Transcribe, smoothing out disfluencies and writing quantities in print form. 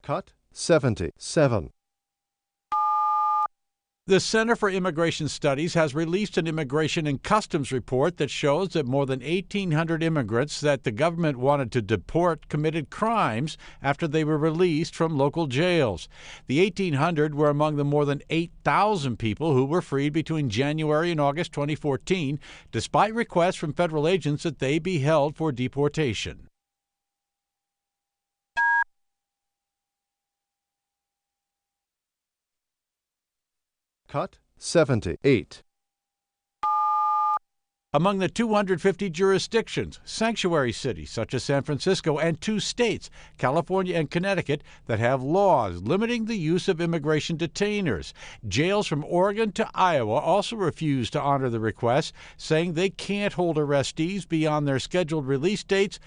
Cut 77. The Center for Immigration Studies has released an Immigration and Customs report that shows that more than 1,800 immigrants that the government wanted to deport committed crimes after they were released from local jails. The 1,800 were among the more than 8,000 people who were freed between January and August 2014, despite requests from federal agents that they be held for deportation. Cut 78. Among the 250 jurisdictions, sanctuary cities such as San Francisco, and 2 states, California and Connecticut, that have laws limiting the use of immigration detainers. Jails from Oregon to Iowa also refuse to honor the request, saying they can't hold arrestees beyond their scheduled release dates